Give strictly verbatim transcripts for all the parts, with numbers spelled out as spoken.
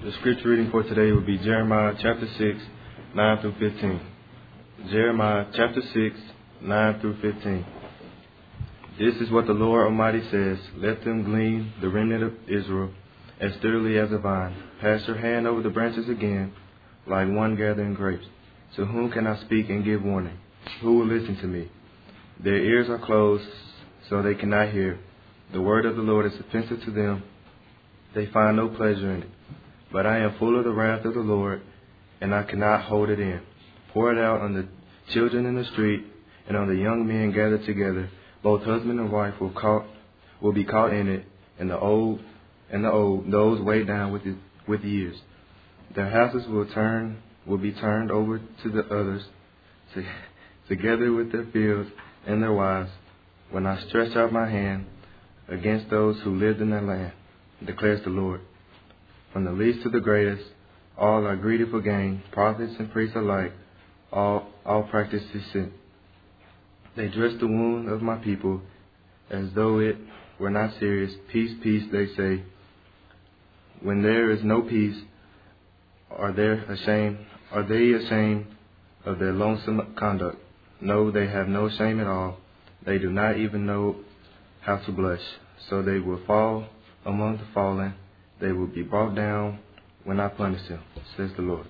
The scripture reading for today will be Jeremiah chapter six, nine through fifteen. Jeremiah chapter six, nine through fifteen. This is what the Lord Almighty says: Let them glean, the remnant of Israel, as sturdily as a vine. Pass your hand over the branches again, like one gathering grapes. To whom can I speak and give warning? Who will listen to me? Their ears are closed, so they cannot hear. The word of the Lord is offensive to them. They find no pleasure in it. But I am full of the wrath of the Lord, and I cannot hold it in. Pour it out on the children in the street, and on the young men gathered together. Both husband and wife will caught, will be caught in it, and the old and the old, those weighed down with it, with years. Their houses will turn will be turned over to the others, to, together with their fields and their wives, when I stretch out my hand against those who lived in their land, declares the Lord. From the least to the greatest, all are greedy for gain, prophets and priests alike, all all practice deceit. They dress the wound of my people as though it were not serious. Peace, peace, they say. When there is no peace, are they ashamed? Are they ashamed of their lonesome conduct? No, they have no shame at all. They do not even know how to blush. So they will fall among the fallen. They will be brought down when I punish them, says the Lord.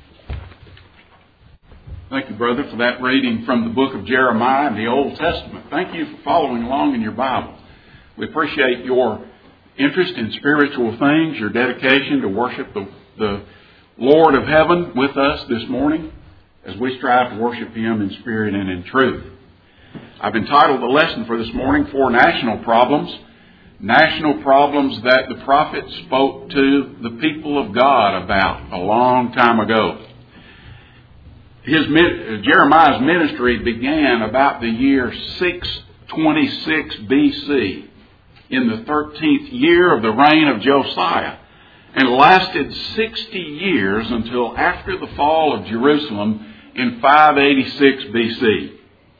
Thank you, brother, for that reading from the book of Jeremiah in the Old Testament. Thank you for following along in your Bible. We appreciate your interest in spiritual things, your dedication to worship the, the Lord of heaven with us this morning as we strive to worship Him in spirit and in truth. I've entitled the lesson for this morning, Four National Problems. National problems that the prophet spoke to the people of God about a long time ago. His Jeremiah's ministry began about the year six twenty-six B C, in the thirteenth year of the reign of Josiah, and lasted sixty years until after the fall of Jerusalem in five eighty-six B C.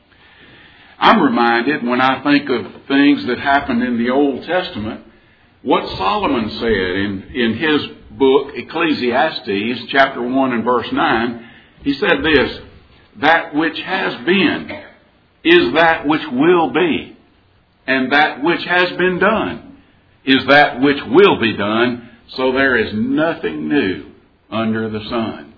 I'm reminded, when I think of things that happened in the Old Testament, what Solomon said in, in his book, Ecclesiastes, chapter one and verse nine. He said this: that which has been is that which will be, and that which has been done is that which will be done, so there is nothing new under the sun.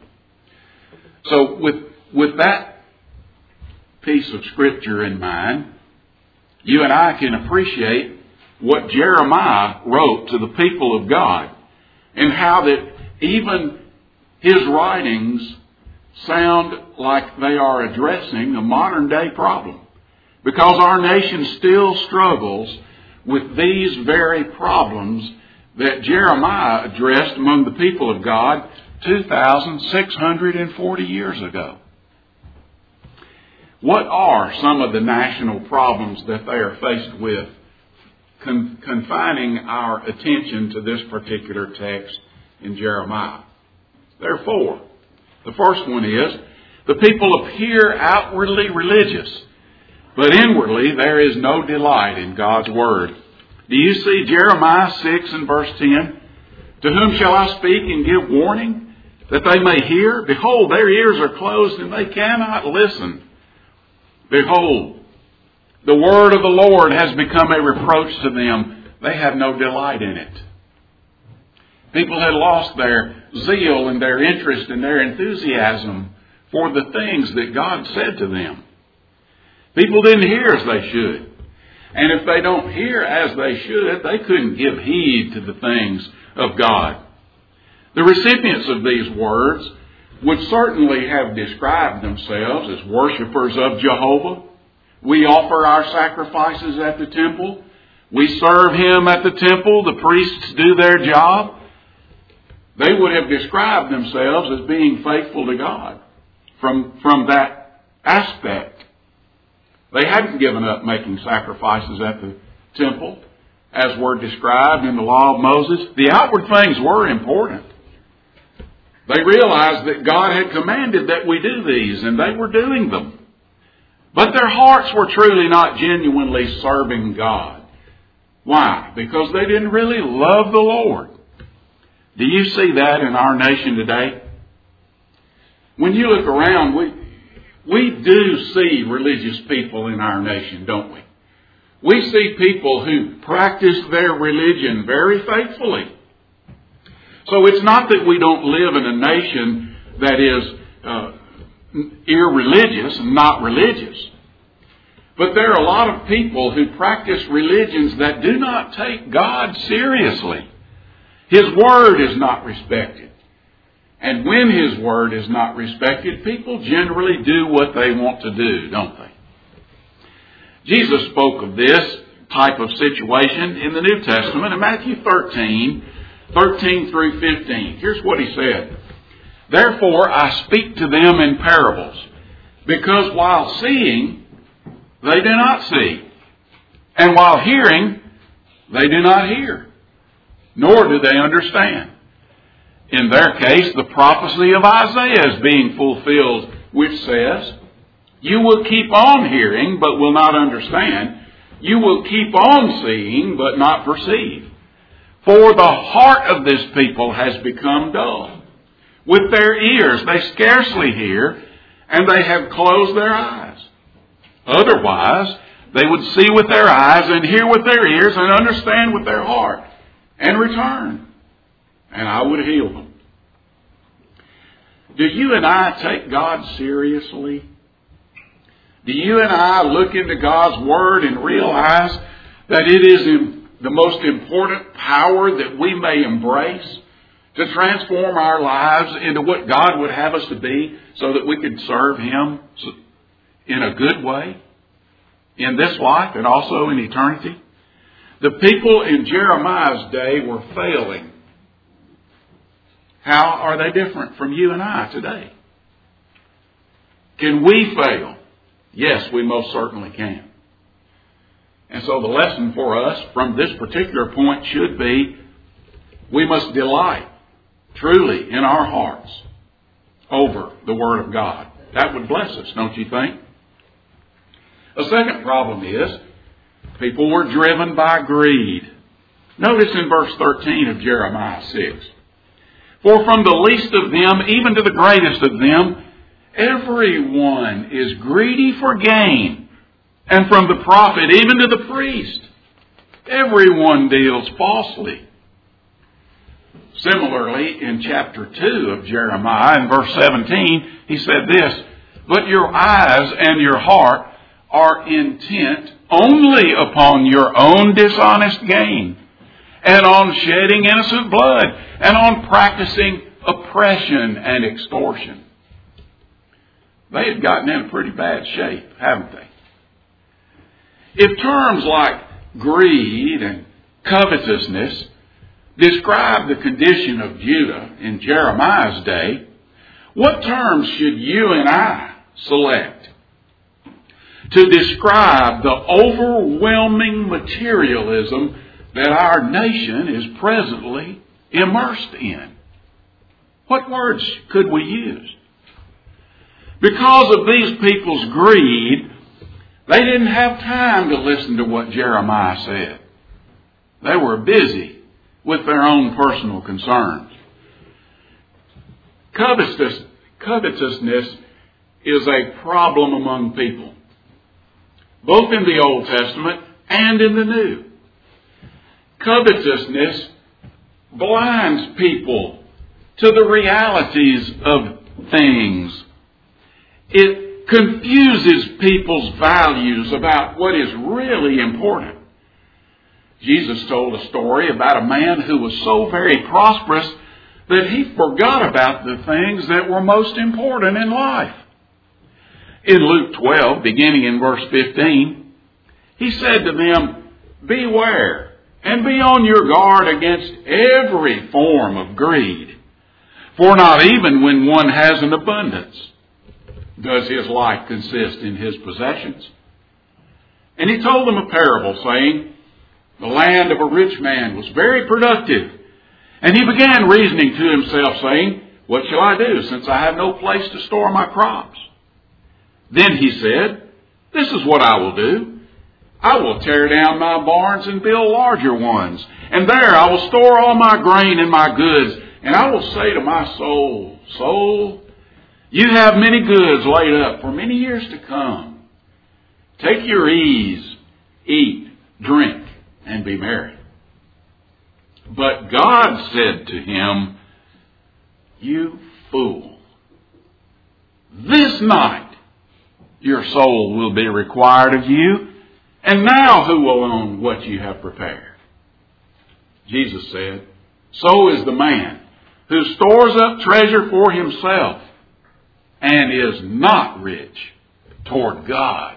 So with, with that piece of scripture in mind, you and I can appreciate what Jeremiah wrote to the people of God, and how that even his writings sound like they are addressing a modern day problem, because our nation still struggles with these very problems that Jeremiah addressed among the people of God two thousand six hundred forty years ago. What are some of the national problems that they are faced with, con- confining our attention to this particular text in Jeremiah? There are four. The first one is, the people appear outwardly religious, but inwardly there is no delight in God's Word. Do you see Jeremiah six and verse ten? To whom shall I speak and give warning, that they may hear? Behold, their ears are closed and they cannot listen. Behold, the word of the Lord has become a reproach to them. They have no delight in it. People had lost their zeal and their interest and their enthusiasm for the things that God said to them. People didn't hear as they should. And if they don't hear as they should, they couldn't give heed to the things of God. The recipients of these words would certainly have described themselves as worshipers of Jehovah. We offer our sacrifices at the temple. We serve Him at the temple. The priests do their job. They would have described themselves as being faithful to God from, from that aspect. They hadn't given up making sacrifices at the temple, as were described in the law of Moses. The outward things were important. They realized that God had commanded that we do these, and they were doing them. But their hearts were truly not genuinely serving God. Why? Because they didn't really love the Lord. Do you see that in our nation today? When you look around, we, we do see religious people in our nation, don't we? We see people who practice their religion very faithfully. So it's not that we don't live in a nation that is uh, irreligious and not religious. But there are a lot of people who practice religions that do not take God seriously. His Word is not respected. And when His Word is not respected, people generally do what they want to do, don't they? Jesus spoke of this type of situation in the New Testament in Matthew thirteen, thirteen through fifteen. Here's what He said. Therefore I speak to them in parables, because while seeing, they do not see, and while hearing, they do not hear, nor do they understand. In their case, the prophecy of Isaiah is being fulfilled, which says, you will keep on hearing, but will not understand. You will keep on seeing, but not perceive. For the heart of this people has become dull. With their ears they scarcely hear, and they have closed their eyes. Otherwise, they would see with their eyes, and hear with their ears, and understand with their heart, and return, and I would heal them. Do you and I take God seriously? Do you and I look into God's Word and realize that it is the most important power that we may embrace to transform our lives into what God would have us to be so that we could serve Him in a good way in this life and also in eternity? The people in Jeremiah's day were failing. How are they different from you and I today? Can we fail? Yes, we most certainly can. And so the lesson for us from this particular point should be, we must delight truly in our hearts over the Word of God. That would bless us, don't you think? A second problem is, people were driven by greed. Notice in verse thirteen of Jeremiah six. For from the least of them, even to the greatest of them, everyone is greedy for gain. And from the prophet, even to the priest, everyone deals falsely. Similarly, in chapter two of Jeremiah, in verse seventeen, he said this, but your eyes and your heart are intent only upon your own dishonest gain, and on shedding innocent blood, and on practicing oppression and extortion. They had gotten in pretty bad shape, haven't they? If terms like greed and covetousness describe the condition of Judah in Jeremiah's day, what terms should you and I select to describe the overwhelming materialism that our nation is presently immersed in? What words could we use? Because of these people's greed, they didn't have time to listen to what Jeremiah said. They were busy with their own personal concerns. Covetous, covetousness is a problem among people, both in the Old Testament and in the New. Covetousness blinds people to the realities of things. It confuses people's values about what is really important. Jesus told a story about a man who was so very prosperous that he forgot about the things that were most important in life. In Luke twelve, beginning in verse fifteen, he said to them, beware and be on your guard against every form of greed. For not even when one has an abundance does his life consist in his possessions. And he told them a parable, saying, the land of a rich man was very productive. And he began reasoning to himself, saying, what shall I do, since I have no place to store my crops? Then he said, this is what I will do. I will tear down my barns and build larger ones. And there I will store all my grain and my goods. And I will say to my soul, soul, you have many goods laid up for many years to come. Take your ease, eat, drink, and be merry. But God said to him, you fool, this night your soul will be required of you, and now who will own what you have prepared? Jesus said, so is the man who stores up treasure for himself and is not rich toward God.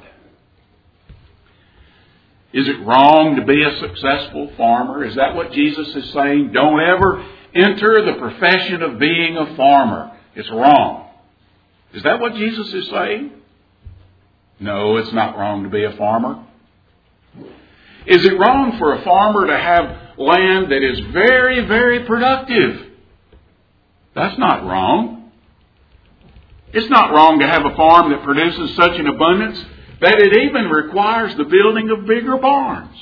Is it wrong to be a successful farmer? Is that what Jesus is saying? Don't ever enter the profession of being a farmer. It's wrong. Is that what Jesus is saying? No, it's not wrong to be a farmer. Is it wrong for a farmer to have land that is very, very productive? That's not wrong. It's not wrong to have a farm that produces such an abundance that it even requires the building of bigger barns.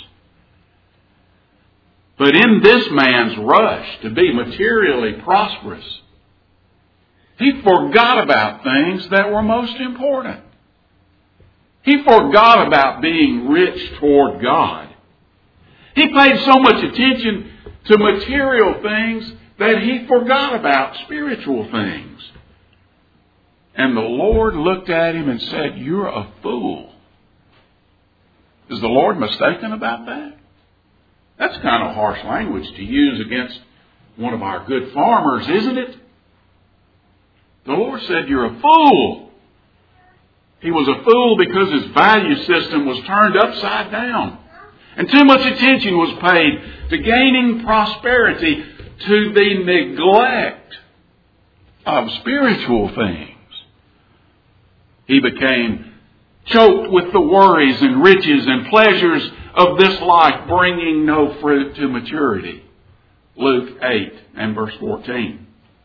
But in this man's rush to be materially prosperous, he forgot about things that were most important. He forgot about being rich toward God. He paid so much attention to material things that he forgot about spiritual things. And the Lord looked at him and said, you're a fool. Is the Lord mistaken about that? That's kind of harsh language to use against one of our good farmers, isn't it? The Lord said, you're a fool. He was a fool because his value system was turned upside down. And too much attention was paid to gaining prosperity to the neglect of spiritual things. He became choked with the worries and riches and pleasures of this life, bringing no fruit to maturity. Luke eight and verse fourteen.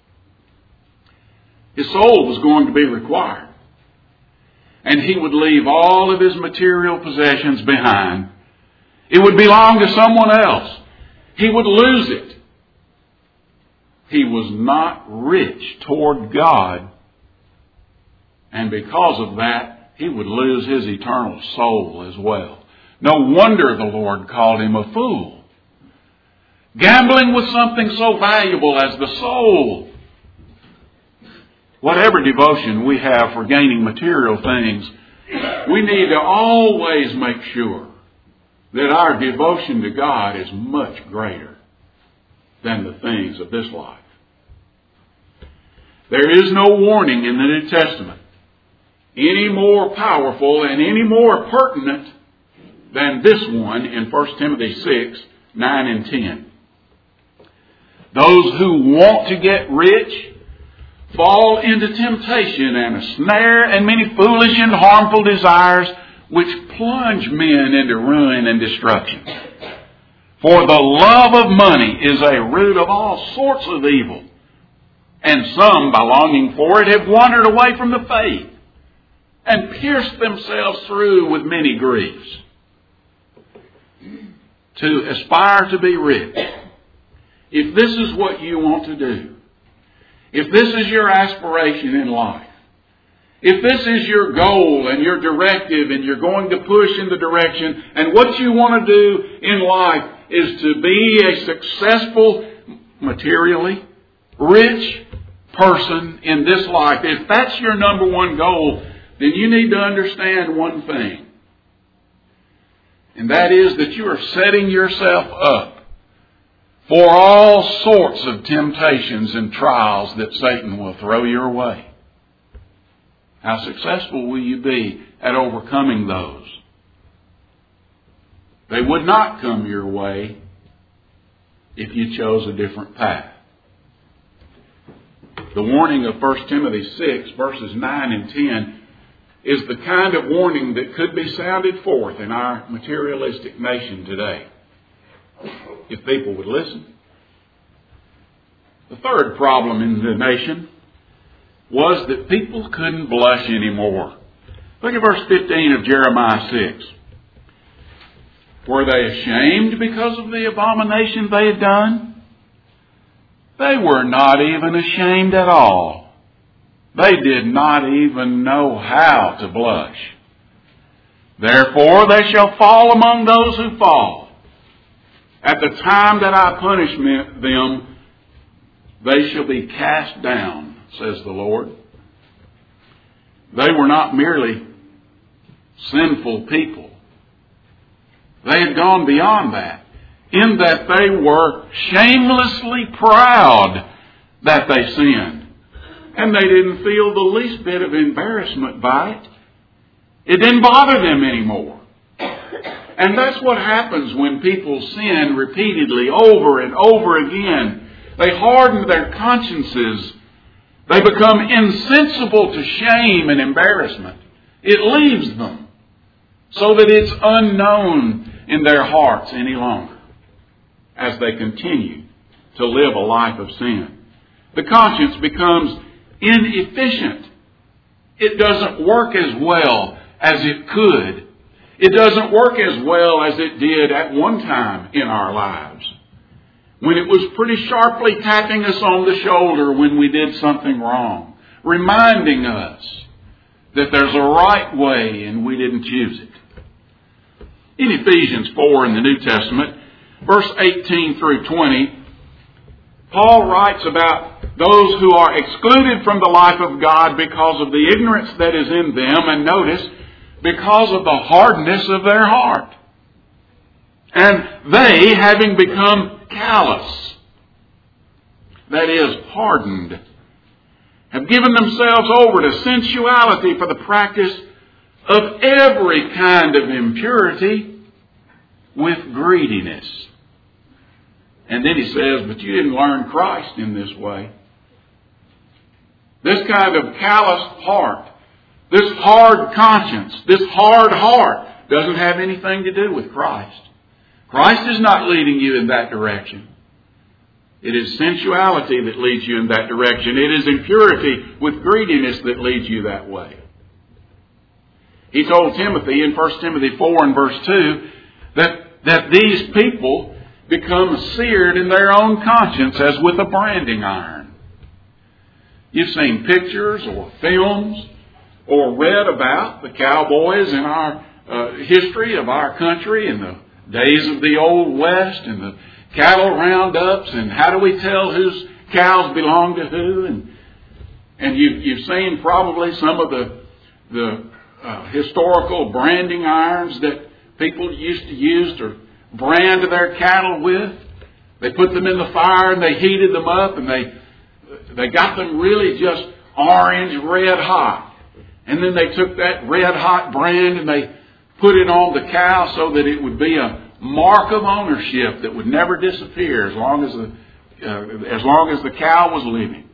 His soul was going to be required. And he would leave all of his material possessions behind. It would belong to someone else. He would lose it. He was not rich toward God. And because of that, he would lose his eternal soul as well. No wonder the Lord called him a fool. Gambling with something so valuable as the soul. Whatever devotion we have for gaining material things, we need to always make sure that our devotion to God is much greater than the things of this life. There is no warning in the New Testament any more powerful and any more pertinent than this one in First Timothy six, nine and ten. Those who want to get rich fall into temptation and a snare and many foolish and harmful desires which plunge men into ruin and destruction. For the love of money is a root of all sorts of evil, and some, by longing for it, have wandered away from the faith and pierced themselves through with many griefs. To aspire to be rich, if this is what you want to do, if this is your aspiration in life, if this is your goal and your directive and you're going to push in the direction and what you want to do in life is to be a successful, materially rich person in this life, if that's your number one goal, then you need to understand one thing. And that is that you are setting yourself up for all sorts of temptations and trials that Satan will throw your way. How successful will you be at overcoming those? They would not come your way if you chose a different path. The warning of First Timothy six, verses nine and ten, is the kind of warning that could be sounded forth in our materialistic nation today, if people would listen. The third problem in the nation was that people couldn't blush anymore. Look at verse fifteen of Jeremiah six. Were they ashamed because of the abomination they had done? They were not even ashamed at all. They did not even know how to blush. Therefore they shall fall among those who fall. At the time that I punish them, they shall be cast down, says the Lord. They were not merely sinful people. They had gone beyond that, in that they were shamelessly proud that they sinned. And they didn't feel the least bit of embarrassment by it. It didn't bother them anymore. And that's what happens when people sin repeatedly over and over again. They harden their consciences. They become insensible to shame and embarrassment. It leaves them so that it's unknown in their hearts any longer as they continue to live a life of sin. The conscience becomes inefficient. It doesn't work as well as it could. It doesn't work as well as it did at one time in our lives, when it was pretty sharply tapping us on the shoulder when we did something wrong, reminding us that there's a right way and we didn't choose it. In Ephesians four in the New Testament, verse eighteen through twenty, Paul writes about those who are excluded from the life of God because of the ignorance that is in them, and notice, because of the hardness of their heart. And they, having become callous, that is, hardened, have given themselves over to sensuality for the practice of every kind of impurity with greediness. And then he says, but you didn't learn Christ in this way. This kind of calloused heart, this hard conscience, this hard heart doesn't have anything to do with Christ. Christ is not leading you in that direction. It is sensuality that leads you in that direction. It is impurity with greediness that leads you that way. He told Timothy in First Timothy four and verse two that, that these people become seared in their own conscience as with a branding iron. You've seen pictures or films or read about the cowboys in our uh, history of our country in the days of the Old West and the cattle roundups, and how do we tell whose cows belong to who? And and you, you've seen probably some of the the uh, historical branding irons that people used to use to brand their cattle with. They put them in the fire and they heated them up, and they they got them really just orange red hot. And then they took that red hot brand and they put it on the cow so that it would be a mark of ownership that would never disappear as long as the uh, as long as the cow was living.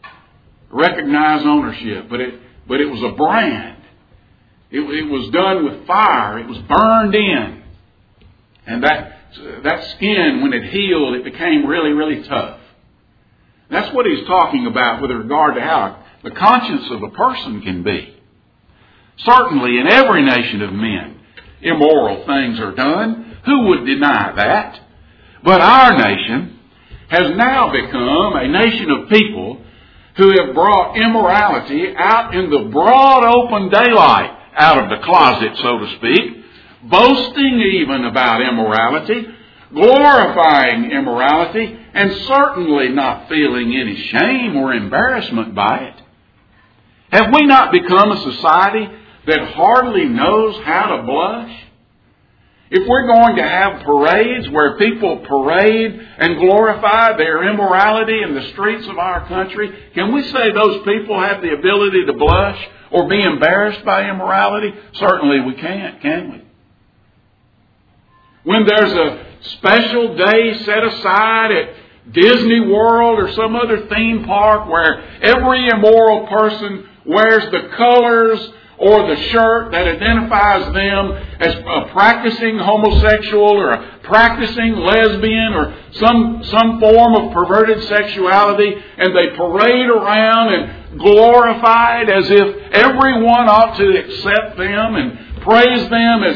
Recognize ownership, but it but it was a brand. It, it was done with fire. It was burned in, and that that skin, when it healed, it became really really tough. That's what he's talking about with regard to how the conscience of a person can be. Certainly, in every nation of men, immoral things are done. Who would deny that? But our nation has now become a nation of people who have brought immorality out in the broad open daylight, out of the closet, so to speak, boasting even about immorality, glorifying immorality, and certainly not feeling any shame or embarrassment by it. Have we not become a society that hardly knows how to blush? If we're going to have parades where people parade and glorify their immorality in the streets of our country, can we say those people have the ability to blush or be embarrassed by immorality? Certainly we can't, can we? When there's a special day set aside at Disney World or some other theme park where every immoral person wears the colors or the shirt that identifies them as a practicing homosexual or a practicing lesbian or some some form of perverted sexuality, and they parade around and glorify it as if everyone ought to accept them and praise them as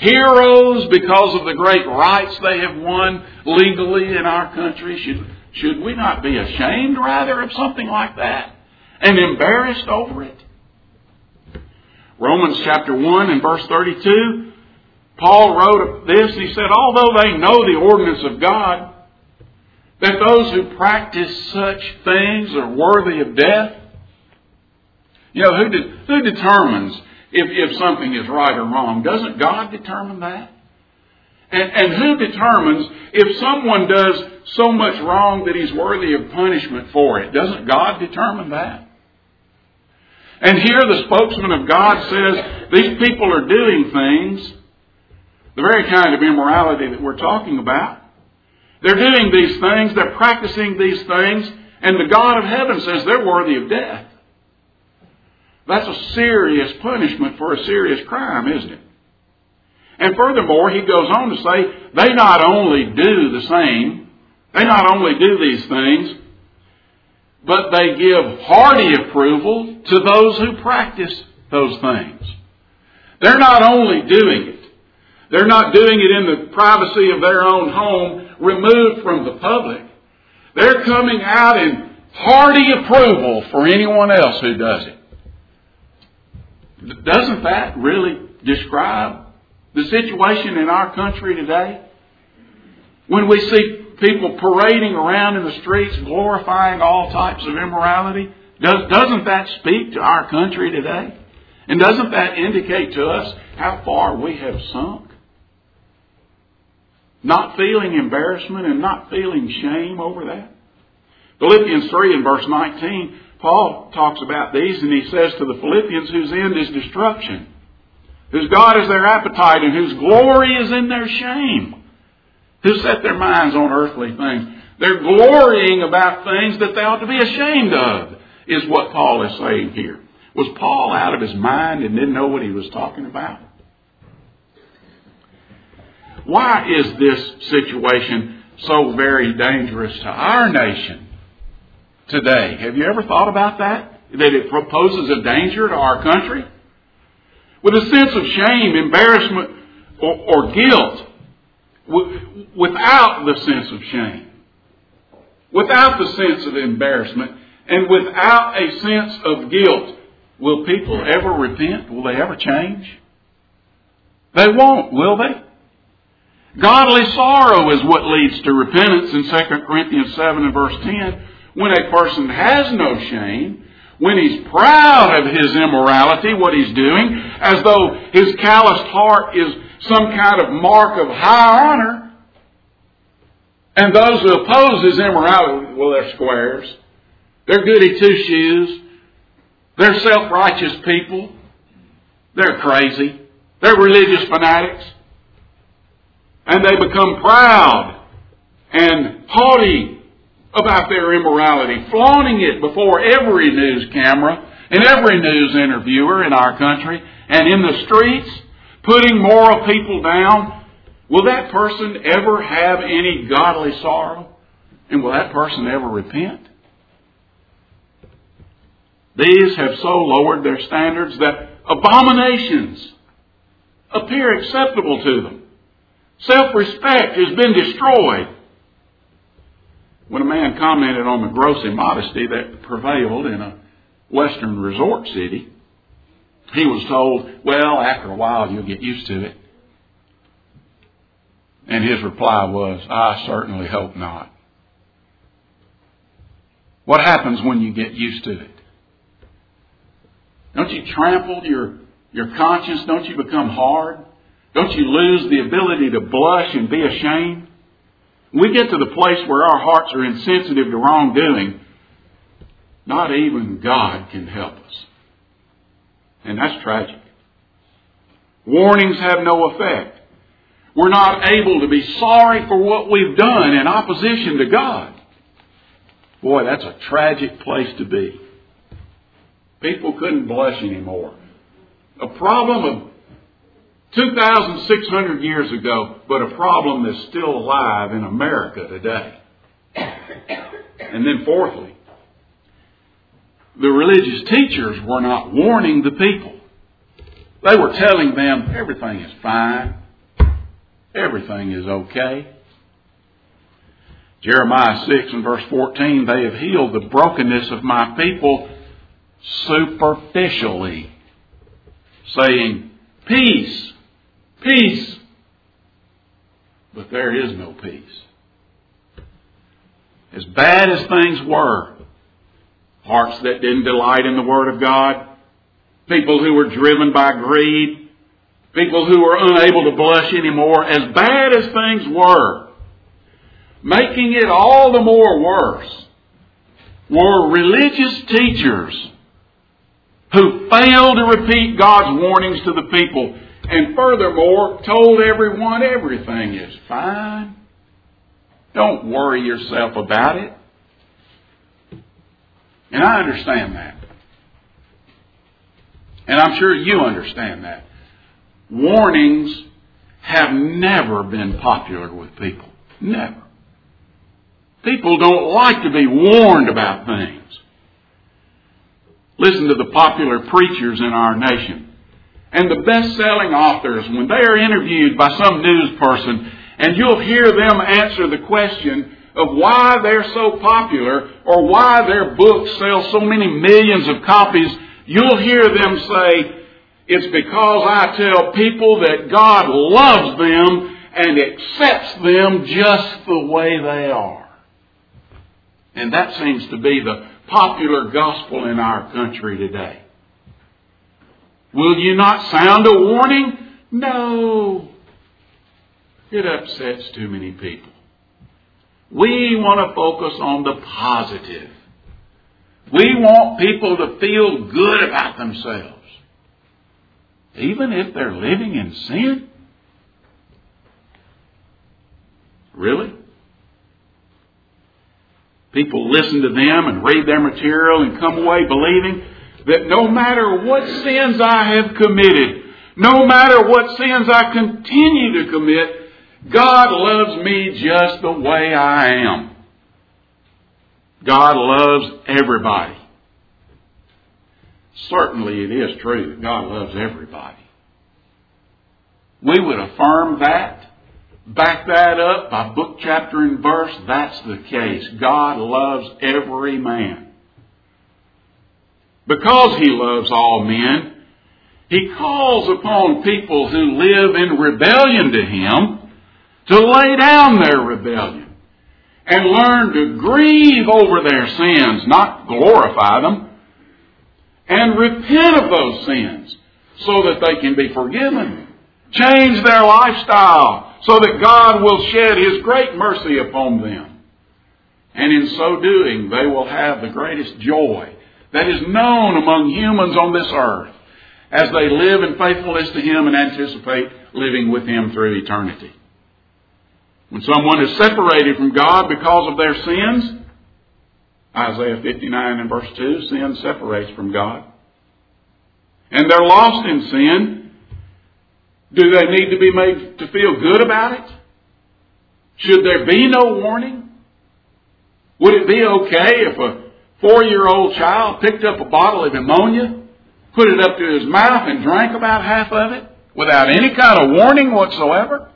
heroes because of the great rights they have won legally in our country. Should, should we not be ashamed, rather, of something like that and embarrassed over it? Romans chapter one and verse thirty-two, Paul wrote this, and he said, although they know the ordinance of God, that those who practice such things are worthy of death. You know, who, de- who determines if, if something is right or wrong? Doesn't God determine that? And, and who determines if someone does so much wrong that he's worthy of punishment for it? Doesn't God determine that? And here the spokesman of God says these people are doing things, the very kind of immorality that we're talking about. They're doing these things, they're practicing these things, and the God of heaven says they're worthy of death. That's a serious punishment for a serious crime, isn't it? And furthermore, he goes on to say, they not only do the same, they not only do these things, but they give hearty approval to those who practice those things. They're not only doing it, they're not doing it in the privacy of their own home, removed from the public. They're coming out in hearty approval for anyone else who does it. Doesn't that really describe the situation in our country today? When we see people parading around in the streets glorifying all types of immorality, does, doesn't that speak to our country today? And doesn't that indicate to us how far we have sunk? Not feeling embarrassment and not feeling shame over that. Philippians three and verse nineteen, Paul talks about these, and he says to the Philippians, whose end is destruction, whose God is their appetite, and whose glory is in their shame, who set their minds on earthly things. They're glorying about things that they ought to be ashamed of, is what Paul is saying here. Was Paul out of his mind and didn't know what he was talking about? Why is this situation so very dangerous to our nation today? Have you ever thought about that? That it proposes a danger to our country? With a sense of shame, embarrassment, or, or guilt, w- without the sense of shame, without the sense of embarrassment, and without a sense of guilt, will people ever repent? Will they ever change? They won't, will they? Godly sorrow is what leads to repentance in Second Corinthians seven and verse ten. When a person has no shame, when he's proud of his immorality, what he's doing, as though his calloused heart is some kind of mark of high honor. And those who oppose his immorality, well, they're squares. They're goody two-shoes. They're self-righteous people. They're crazy. They're religious fanatics. And they become proud and haughty about their immorality, flaunting it before every news camera and every news interviewer in our country and in the streets, putting moral people down. Will that person ever have any godly sorrow? And will that person ever repent? These have so lowered their standards that abominations appear acceptable to them. Self-respect has been destroyed. When a man commented on the gross immodesty that prevailed in a western resort city, he was told, well, after a while you'll get used to it. And his reply was, I certainly hope not. What happens when you get used to it? Don't you trample your, your conscience? Don't you become hard? Don't you lose the ability to blush and be ashamed? We get to the place where our hearts are insensitive to wrongdoing. Not even God can help us. And that's tragic. Warnings have no effect. We're not able to be sorry for what we've done in opposition to God. Boy, that's a tragic place to be. People couldn't blush anymore. A problem of two thousand six hundred years ago, but a problem that's still alive in America today. And then fourthly, the religious teachers were not warning the people. They were telling them everything is fine. Everything is okay. Jeremiah six and verse fourteen, they have healed the brokenness of my people superficially, saying, peace, peace. But there is no peace. As bad as things were, hearts that didn't delight in the Word of God, people who were driven by greed, people who were unable to blush anymore, as bad as things were, making it all the more worse, were religious teachers who failed to repeat God's warnings to the people, and furthermore told everyone everything is fine. Don't worry yourself about it. And I understand that. And I'm sure you understand that. Warnings have never been popular with people. Never. People don't like to be warned about things. Listen to the popular preachers in our nation and the best-selling authors when they are interviewed by some news person, and you'll hear them answer the question of why they're so popular or why their books sell so many millions of copies. You'll hear them say, it's because I tell people that God loves them and accepts them just the way they are. And that seems to be the popular gospel in our country today. Will you not sound a warning? No. It upsets too many people. We want to focus on the positive. We want people to feel good about themselves, even if they're living in sin. Really? People listen to them and read their material and come away believing that no matter what sins I have committed, no matter what sins I continue to commit, God loves me just the way I am. God loves everybody. Certainly it is true that God loves everybody. We would affirm that, back that up by book, chapter, and verse. That's the case. God loves every man. Because He loves all men, He calls upon people who live in rebellion to Him to lay down their rebellion and learn to grieve over their sins, not glorify them, and repent of those sins so that they can be forgiven. Change their lifestyle so that God will shed His great mercy upon them. And in so doing, they will have the greatest joy that is known among humans on this earth as they live in faithfulness to Him and anticipate living with Him through eternity. When someone is separated from God because of their sins, Isaiah fifty-nine and verse two, sin separates from God. And they're lost in sin. Do they need to be made to feel good about it? Should there be no warning? Would it be okay if a four-year-old child picked up a bottle of ammonia, put it up to his mouth and drank about half of it without any kind of warning whatsoever?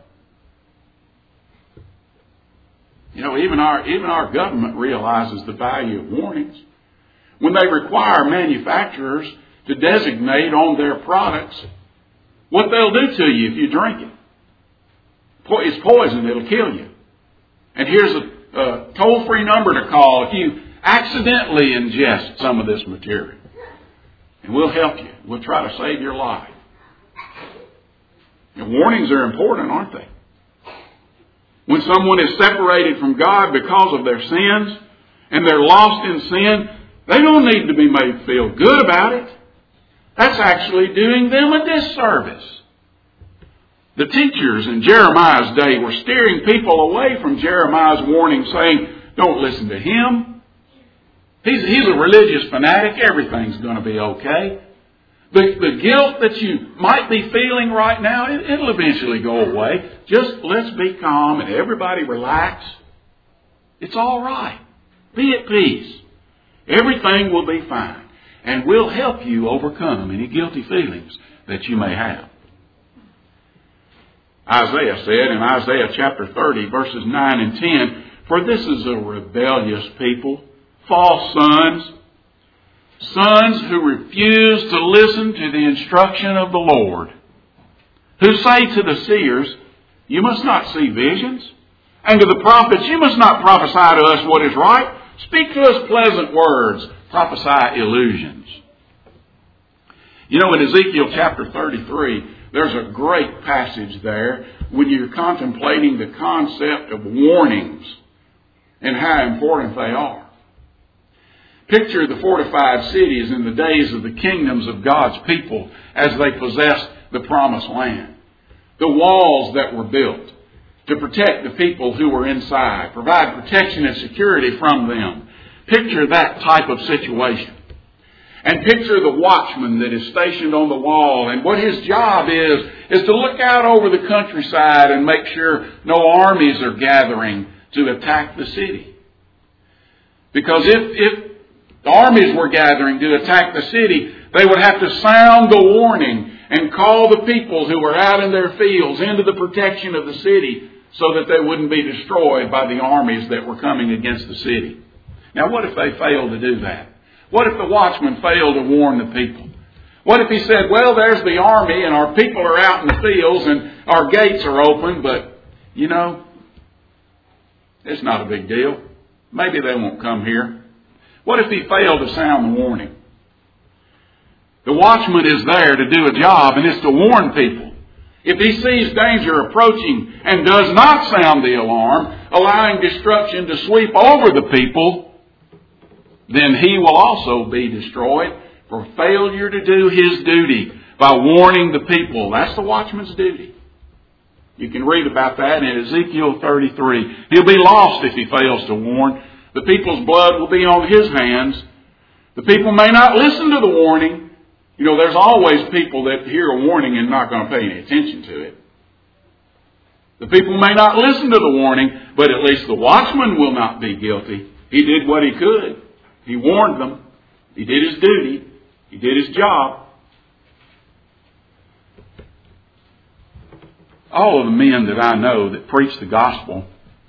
You know, even our, even our government realizes the value of warnings. When they require manufacturers to designate on their products what they'll do to you if you drink it. It's poison, it'll kill you. And here's a, a toll-free number to call if you accidentally ingest some of this material. And we'll help you. We'll try to save your life. And warnings are important, aren't they? When someone is separated from God because of their sins and they're lost in sin, they don't need to be made feel good about it. That's actually doing them a disservice. The teachers in Jeremiah's day were steering people away from Jeremiah's warning, saying, don't listen to him. He's, he's a religious fanatic. Everything's going to be okay. The, the guilt that you might be feeling right now, it, it'll eventually go away. Just let's be calm and everybody relax. It's all right. Be at peace. Everything will be fine. And we'll help you overcome any guilty feelings that you may have. Isaiah said in Isaiah chapter thirty, verses nine and ten, "For this is a rebellious people, false sons, sons who refuse to listen to the instruction of the Lord, who say to the seers, 'You must not see visions,' and to the prophets, 'You must not prophesy to us what is right. Speak to us pleasant words, prophesy illusions.'" You know, in Ezekiel chapter thirty-three, there's a great passage there when you're contemplating the concept of warnings and how important they are. Picture the fortified cities in the days of the kingdoms of God's people as they possessed the promised land. The walls that were built to protect the people who were inside, provide protection and security from them. Picture that type of situation. And picture the watchman that is stationed on the wall, and what his job is, is to look out over the countryside and make sure no armies are gathering to attack the city. Because if, if the armies were gathering to attack the city, they would have to sound the warning and call the people who were out in their fields into the protection of the city so that they wouldn't be destroyed by the armies that were coming against the city. Now, what if they failed to do that? What if the watchman failed to warn the people? What if he said, "Well, there's the army and our people are out in the fields and our gates are open, but, you know, it's not a big deal. Maybe they won't come here." What if he failed to sound the warning? The watchman is there to do a job, and it's to warn people. If he sees danger approaching and does not sound the alarm, allowing destruction to sweep over the people, then he will also be destroyed for failure to do his duty by warning the people. That's the watchman's duty. You can read about that in Ezekiel thirty-three. He'll be lost if he fails to warn. The people's blood will be on his hands. The people may not listen to the warning. You know, there's always people that hear a warning and not going to pay any attention to it. The people may not listen to the warning, but at least the watchman will not be guilty. He did what he could. He warned them. He did his duty. He did his job. All of the men that I know that preach the gospel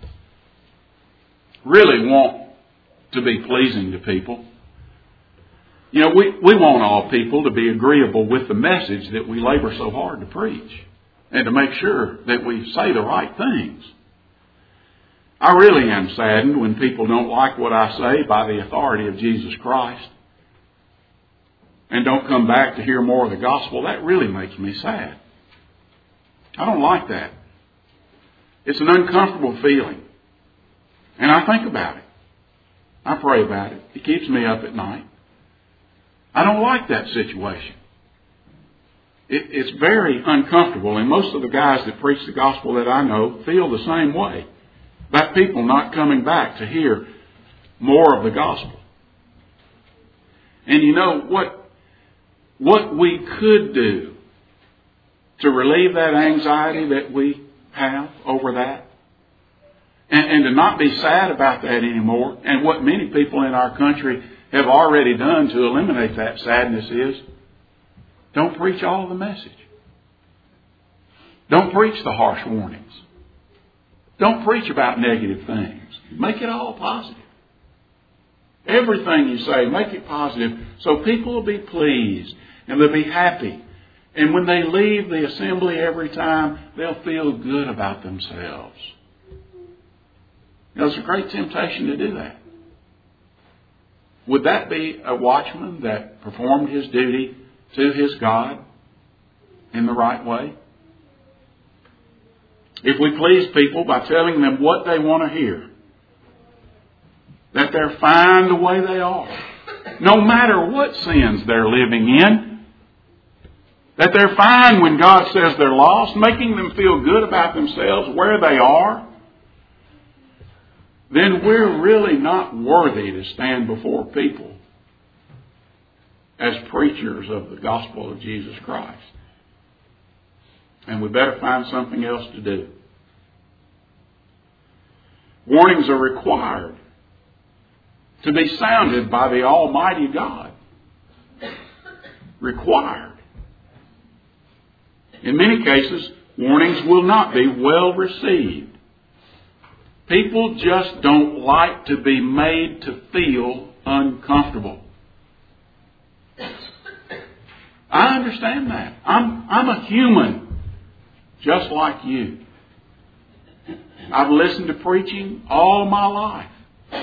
really want to be pleasing to people. You know, we, we want all people to be agreeable with the message that we labor so hard to preach and to make sure that we say the right things. I really am saddened when people don't like what I say by the authority of Jesus Christ and don't come back to hear more of the gospel. That really makes me sad. I don't like that. It's an uncomfortable feeling. And I think about it. I pray about it. It keeps me up at night. I don't like that situation. It, it's very uncomfortable. And most of the guys that preach the gospel that I know feel the same way about people not coming back to hear more of the gospel. And you know what, what we could do to relieve that anxiety that we have over that, and, and to not be sad about that anymore, and what many people in our country have already done to eliminate that sadness is, don't preach all the message. Don't preach the harsh warnings. Don't preach about negative things. Make it all positive. Everything you say, make it positive so people will be pleased and they'll be happy. And when they leave the assembly every time, they'll feel good about themselves. You know, it's a great temptation to do that. Would that be a watchman that performed his duty to his God in the right way? If we please people by telling them what they want to hear, that they're fine the way they are, no matter what sins they're living in, that they're fine when God says they're lost, making them feel good about themselves where they are, then we're really not worthy to stand before people as preachers of the gospel of Jesus Christ. And we better find something else to do. Warnings are required to be sounded by the Almighty God. Required. In many cases, Warnings will not be well received. People just don't like to be made to feel uncomfortable. I understand that. I'm, I'm a human, just like you. I've listened to preaching all my life.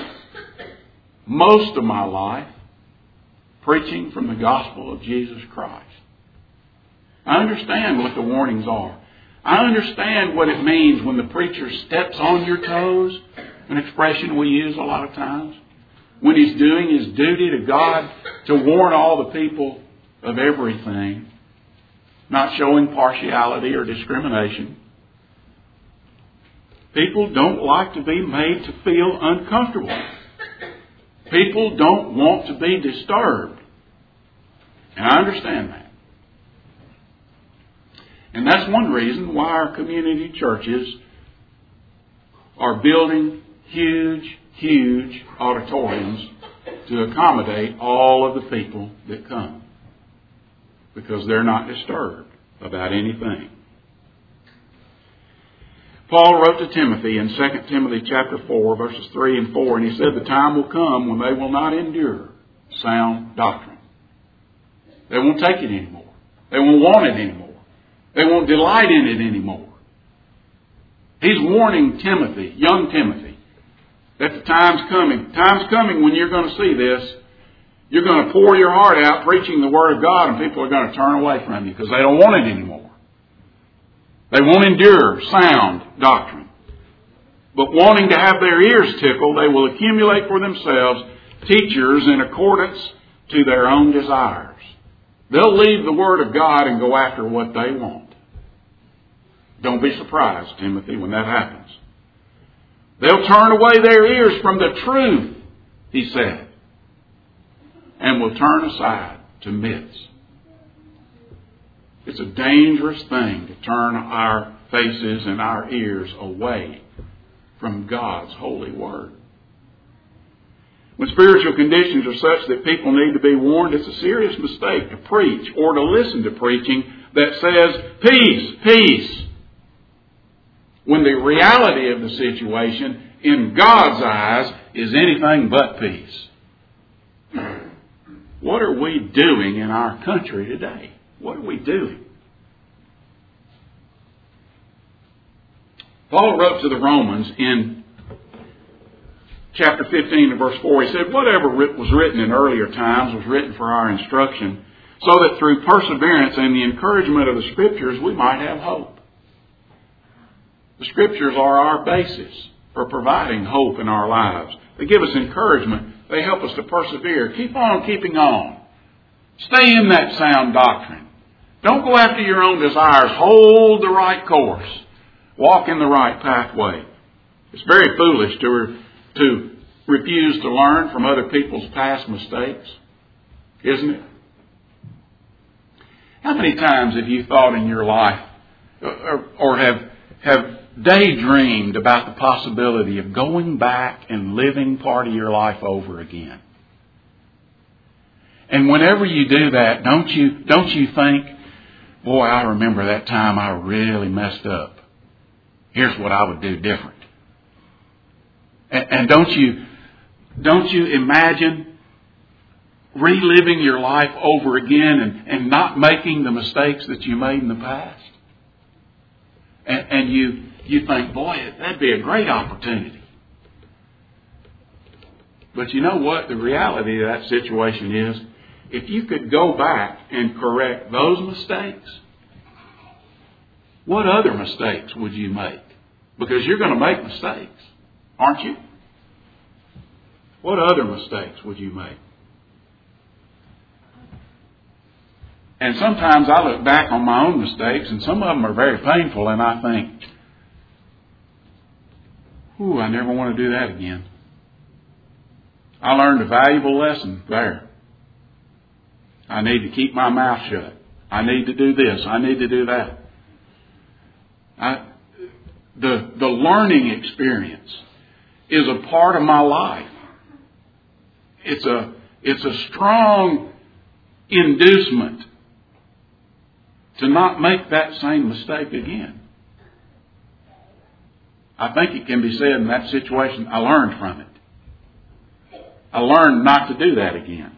Most of my life, preaching from the gospel of Jesus Christ. I understand what the warnings are. I understand what it means when the preacher steps on your toes, an expression we use a lot of times, when he's doing his duty to God to warn all the people of everything, not showing partiality or discrimination. People don't like to be made to feel uncomfortable. People don't want to be disturbed. And I understand that. And that's one reason why our community churches are building huge, huge auditoriums to accommodate all of the people that come. Because they're not disturbed about anything. Paul wrote to Timothy in Second Timothy chapter four, verses three and four, and he said, the time will come when they will not endure sound doctrine. They won't take it anymore. They won't want it anymore. They won't delight in it anymore. He's warning Timothy, young Timothy, that the time's coming. Time's coming when you're going to see this. You're going to pour your heart out preaching the Word of God, and people are going to turn away from you because they don't want it anymore. They won't endure sound doctrine. But wanting to have their ears tickled, they will accumulate for themselves teachers in accordance to their own desires. They'll leave the Word of God and go after what they want. Don't be surprised, Timothy, when that happens. They'll turn away their ears from the truth, he said, and will turn aside to myths. It's a dangerous thing to turn our faces and our ears away from God's holy Word. When spiritual conditions are such that people need to be warned, it's a serious mistake to preach or to listen to preaching that says, peace, peace, when the reality of the situation in God's eyes is anything but peace. What are we doing in our country today? What are we doing? Paul wrote to the Romans in chapter fifteen and verse four. He said, whatever was written in earlier times was written for our instruction, so that through perseverance and the encouragement of the Scriptures we might have hope. The Scriptures are our basis for providing hope in our lives. They give us encouragement. They help us to persevere. Keep on keeping on. Stay in that sound doctrine. Don't go after your own desires. Hold the right course. Walk in the right pathway. It's very foolish to, to refuse to learn from other people's past mistakes, isn't it? How many times have you thought in your life or, or have, have daydreamed about the possibility of going back and living part of your life over again? And whenever you do that, don't you, don't you think, boy, I remember that time I really messed up. Here's what I would do different. And, and don't you, don't you imagine reliving your life over again and, and not making the mistakes that you made in the past? And, and you, you think, boy, that'd be a great opportunity. But you know what? The reality of that situation is, if you could go back and correct those mistakes, what other mistakes would you make? Because you're going to make mistakes, aren't you? What other mistakes would you make? And sometimes I look back on my own mistakes, and some of them are very painful, and I think, ooh, I never want to do that again. I learned a valuable lesson there. I need to keep my mouth shut. I need to do this. I need to do that. I, the, the learning experience is a part of my life. It's a, it's a strong inducement to not make that same mistake again. I think it can be said in that situation, I learned from it. I learned not to do that again.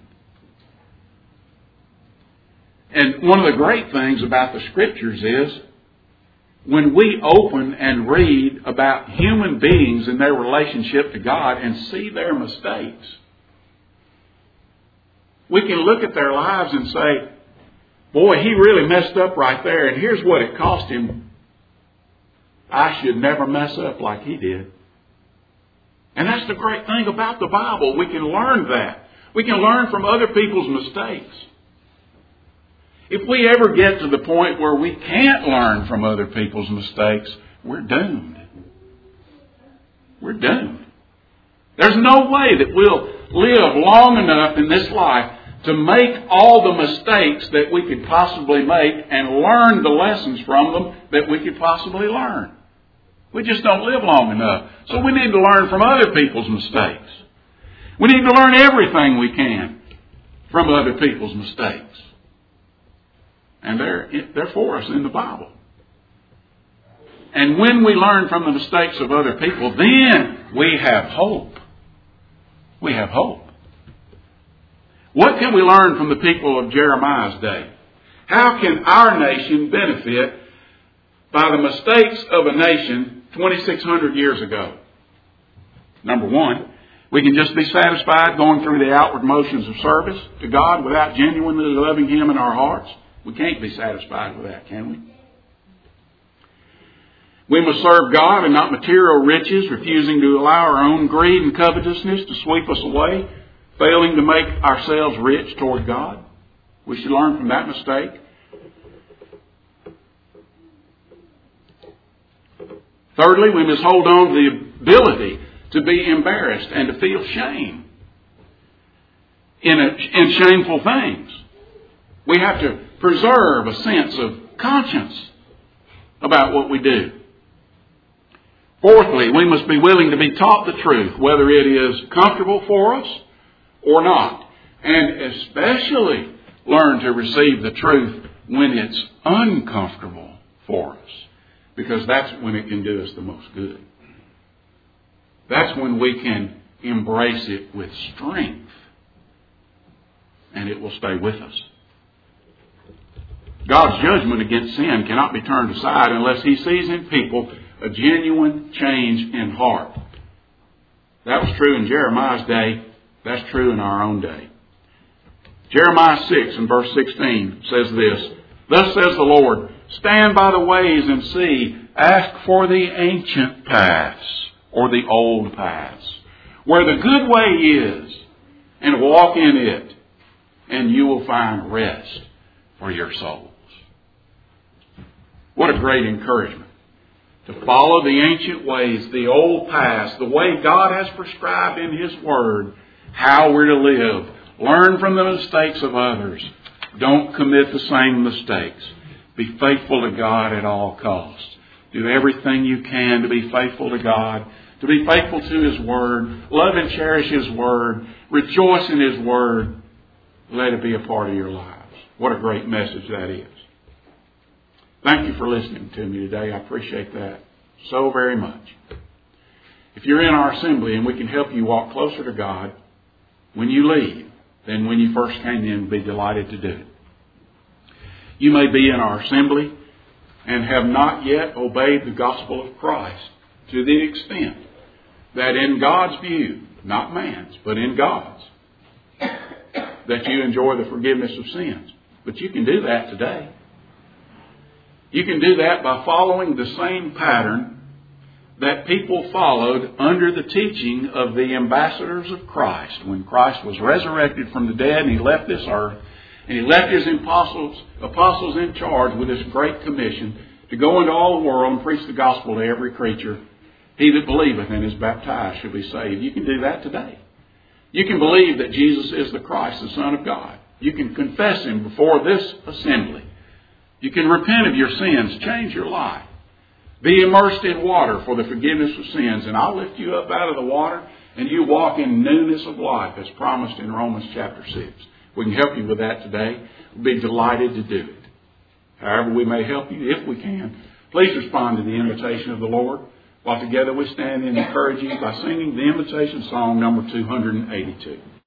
And one of the great things about the Scriptures is when we open and read about human beings and their relationship to God and see their mistakes, we can look at their lives and say, boy, he really messed up right there, and here's what it cost him. I should never mess up like he did. And that's the great thing about the Bible. We can learn that. We can learn from other people's mistakes. If we ever get to the point where we can't learn from other people's mistakes, we're doomed. We're doomed. There's no way that we'll live long enough in this life to make all the mistakes that we could possibly make and learn the lessons from them that we could possibly learn. We just don't live long enough. So we need to learn from other people's mistakes. We need to learn everything we can from other people's mistakes. And they're, they're for us in the Bible. And when we learn from the mistakes of other people, then we have hope. We have hope. What can we learn from the people of Jeremiah's day? How can our nation benefit by the mistakes of a nation twenty-six hundred years ago? Number one, we can just be satisfied going through the outward motions of service to God without genuinely loving Him in our hearts. We can't be satisfied with that, can we? We must serve God and not material riches, refusing to allow our own greed and covetousness to sweep us away, failing to make ourselves rich toward God. We should learn from that mistake. Thirdly, we must hold on to the ability to be embarrassed and to feel shame in, a, in shameful things. We have to preserve a sense of conscience about what we do. Fourthly, we must be willing to be taught the truth, whether it is comfortable for us or not. And especially learn to receive the truth when it's uncomfortable for us. Because that's when it can do us the most good. That's when we can embrace it with strength. And it will stay with us. God's judgment against sin cannot be turned aside unless He sees in people a genuine change in heart. That was true in Jeremiah's day. That's true in our own day. Jeremiah six and verse sixteen says this, "Thus says the Lord, stand by the ways and see, ask for the ancient paths," or the old paths, "where the good way is, and walk in it, and you will find rest for your souls." What a great encouragement. To follow the ancient ways, the old paths, the way God has prescribed in His Word, how we're to live. Learn from the mistakes of others. Don't commit the same mistakes. Be faithful to God at all costs. Do everything you can to be faithful to God, to be faithful to His Word. Love and cherish His Word. Rejoice in His Word. Let it be a part of your lives. What a great message that is. Thank you for listening to me today. I appreciate that so very much. If you're in our assembly and we can help you walk closer to God when you leave than when you first came in, we'd be delighted to do it. You may be in our assembly and have not yet obeyed the gospel of Christ to the extent that in God's view, not man's, but in God's, that you enjoy the forgiveness of sins. But you can do that today. You can do that by following the same pattern that people followed under the teaching of the ambassadors of Christ. When Christ was resurrected from the dead and He left this earth, and He left His apostles, apostles in charge with this great commission to go into all the world and preach the gospel to every creature. He that believeth and is baptized shall be saved. You can do that today. You can believe that Jesus is the Christ, the Son of God. You can confess Him before this assembly. You can repent of your sins, change your life. Be immersed in water for the forgiveness of sins, and I'll lift you up out of the water, and you walk in newness of life as promised in Romans chapter six. We can help you with that today. We'll be delighted to do it. However we may help you, if we can, please respond to the invitation of the Lord while together we stand and encourage you by singing the invitation song number two hundred eighty-two.